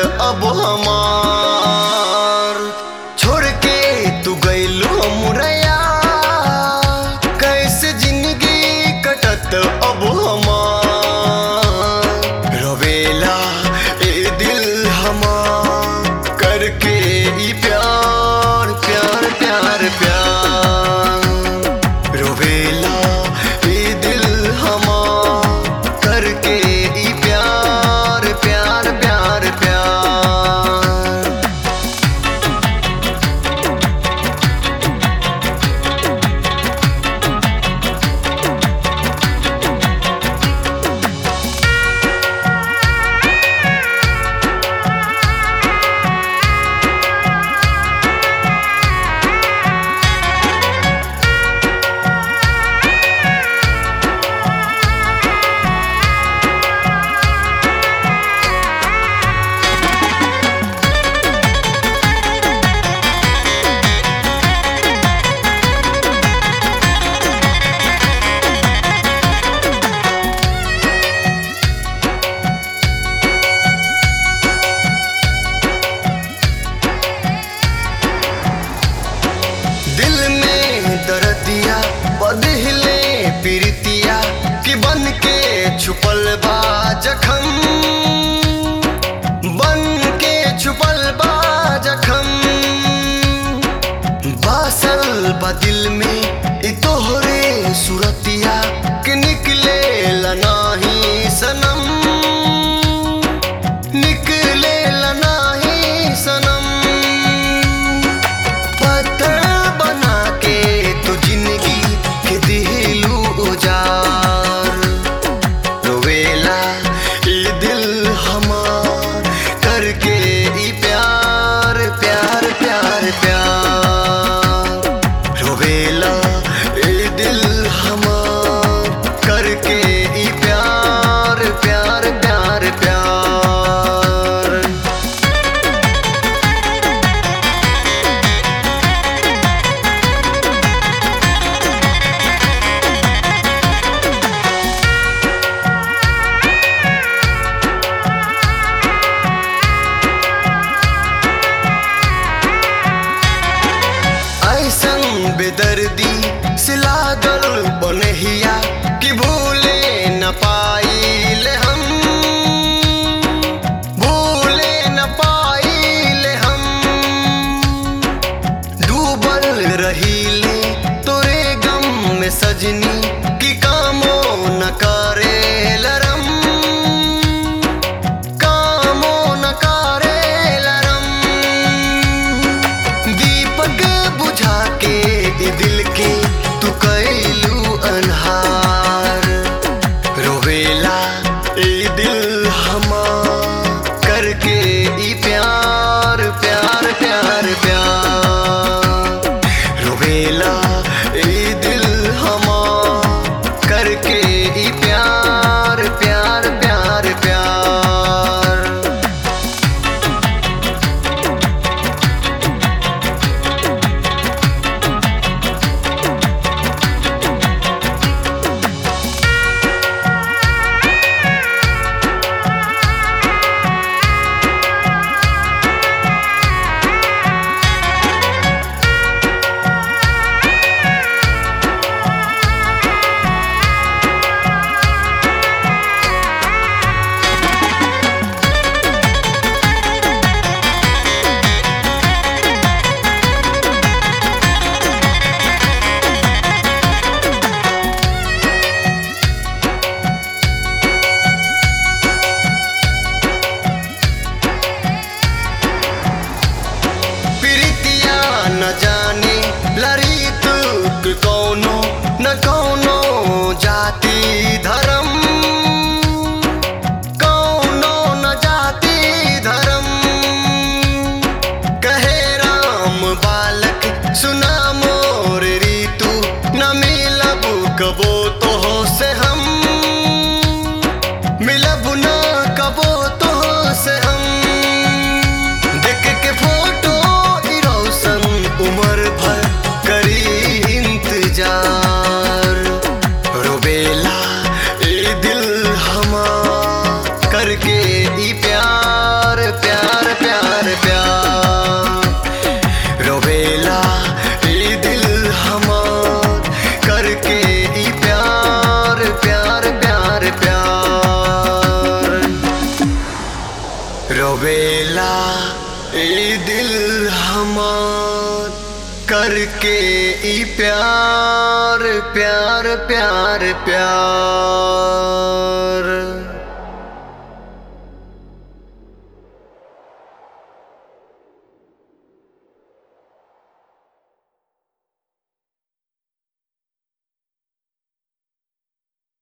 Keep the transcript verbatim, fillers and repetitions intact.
अब हमार। छोड़ के तू गइलू मुरैया, कैसे जिंदगी कटत अब हमार। रोवेला ए दिल हमार करके ई प्यार प्यार प्यार प्यार। रोवेला ए दिल हमार करके ई प्यार प्यार प्यार प्यार। दिल में दर्दिया बदले प्रीतिया कि बन के छुपल बा जखम, बन के छुपल बा जखम। बासल बा दिल में ई तोहरे सुरतिया कि निकले लनाही सनम, निकले लनाही सनम। पत्थर बना के तू जिंदगी के दिलू उजार। रोवेला ई दिल हमार करके ई प्यार प्यार प्यार प्यार। रोवेला ई दिल हमार करके ई प्यार प्यार प्यार प्यार। ऐसन बेदर्दी से लागल बनहिया कि भूले न पाइले हम, भूले न पाइले हम। डूबल रहीले तोरे गम में सजनी कि कामो न करे लरम, कामो न करे लरम। दीपक बुझा के ई दिल के तू कैलू अन्हार। रोवेला ई दिल हमार करके ई प्यार प्यार प्यार प्यार। रोवेला ई दिल हमार करके ई प्यार प्यार प्यार प्यार। न जाने लड़ी तू कौनो न कौनो जाति धर्म, कौनो न जाति धर्म। कहे राम बालक सुना मोर रीतु न मिलब कबो तो से हम, मिलब न कबो तो से हम। देख के फोटो उम्र भर करी इंतजार। रोवेला ए दिल हमार करके ई प्यार प्यार रोवेला ई दिल हमार करके ई प्यार प्यार प्यार प्यार। रोवेला ई दिल हमार करके ई प्यार प्यार प्यार प्यार।